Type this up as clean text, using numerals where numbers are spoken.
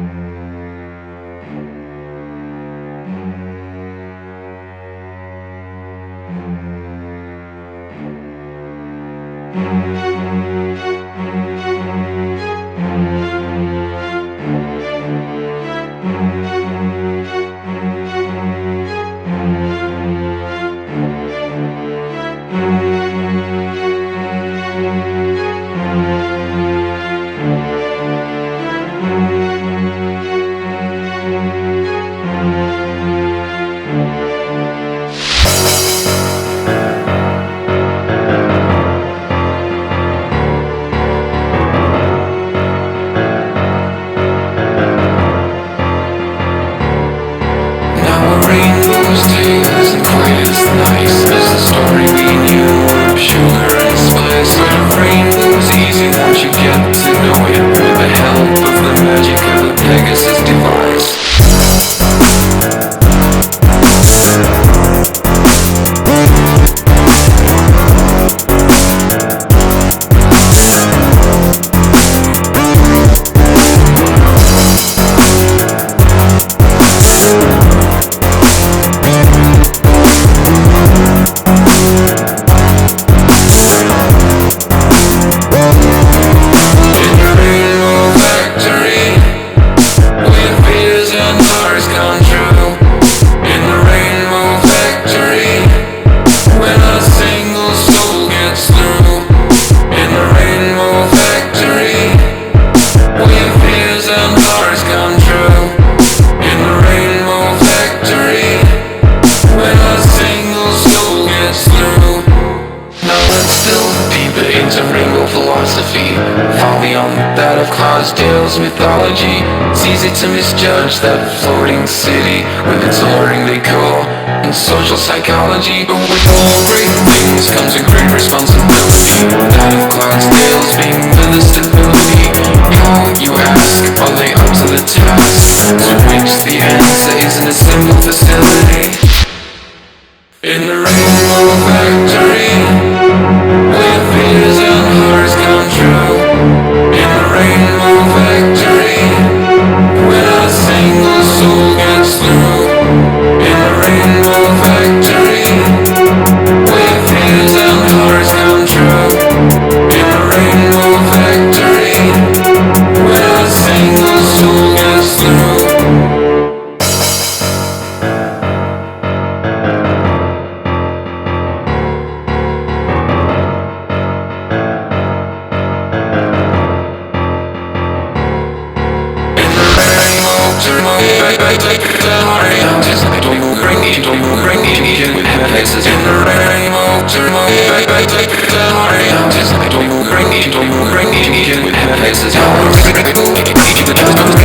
Rainbow's tales and quiet as nice as the story we knew of sugar and spice. But a rainbow's easy once you get to know it with the help of the magic of the Pegasus device. Far beyond that of Clydesdale's mythology. It's easy to misjudge that floating city with its alluring decor and social psychology. But with all great things comes a great responsibility, that of Clydesdale's being for the stability. How, you ask, are they up to the task? To which the answer is in a single facility. In the Rainbow Factory, where fears and hearts come true. In the Rainbow Factory, when a single soul gets through. In the Rainbow Factory, where fears and hearts come true. In the Rainbow Factory, when a single soul gets through. With